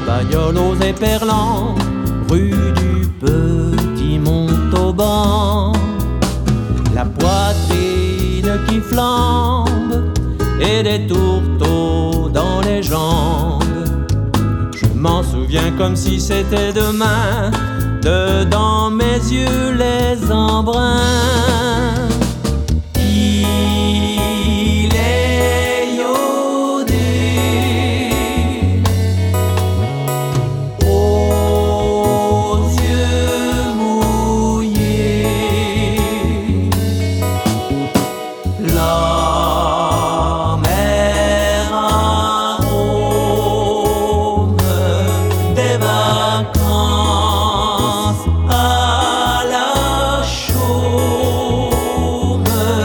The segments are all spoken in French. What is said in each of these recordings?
bagnole aux éperlans, rue du Petit Montauban. La poitrine qui flambe et des tourteaux dans les jambes. Je m'en souviens comme si c'était demain, dedans mes yeux les embruns. Il est iodé aux yeux mouillés. La mer arôme des vacances à la chaume.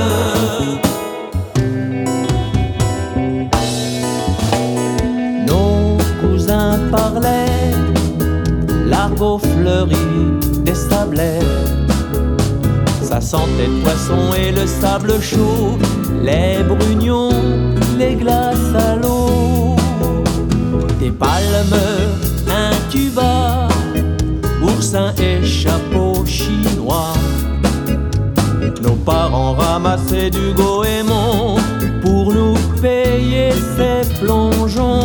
Nos cousins parlaient l'argot fleuri des sablets. Ça sentait le poisson et le sable chaud, les brugnons, les glaces à l'eau. Des palmes, un tuba, oursins et chapeaux chinois. Nos parents ramassaient du goémon pour nous payer ces plongeons.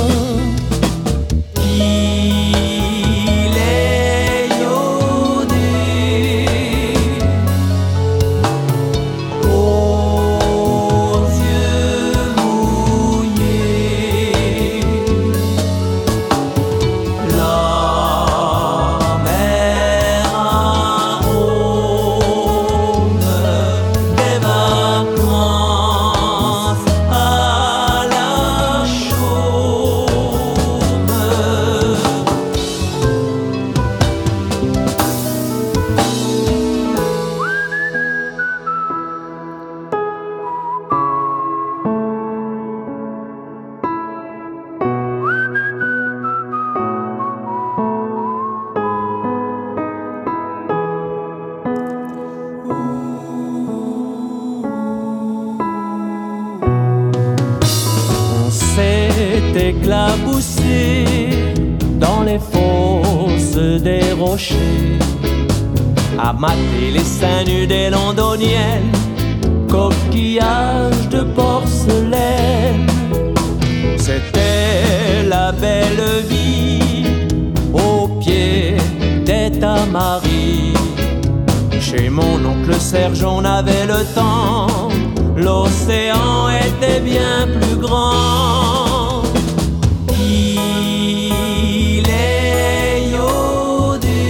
Il est iodé aux yeux mouillés. La mer arôme des vacances à la chaume. On s'est éclaboussé dans les fosses des rochers, à mater les seins nus des londoniennes, coquillages de porcelaine. C'était la belle vie au pied des tamaris. Chez mon oncle Serge on avait le temps, l'océan était bien plus grand. Il est iodé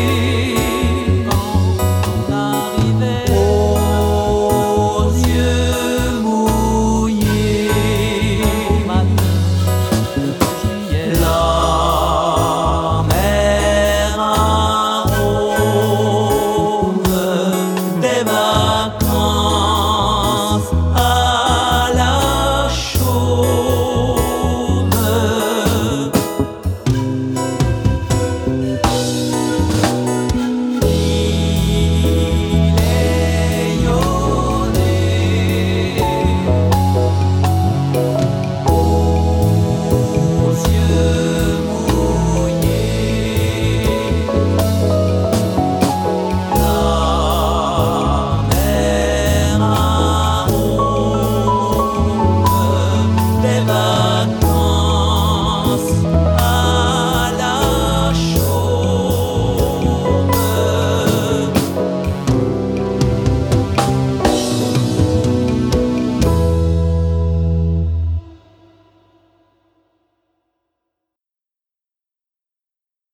quand on arrivait aux yeux mouillés. La mer arôme des vacances à la chaume. Il est iodé aux yeux mouillés. La mer arôme des vacances à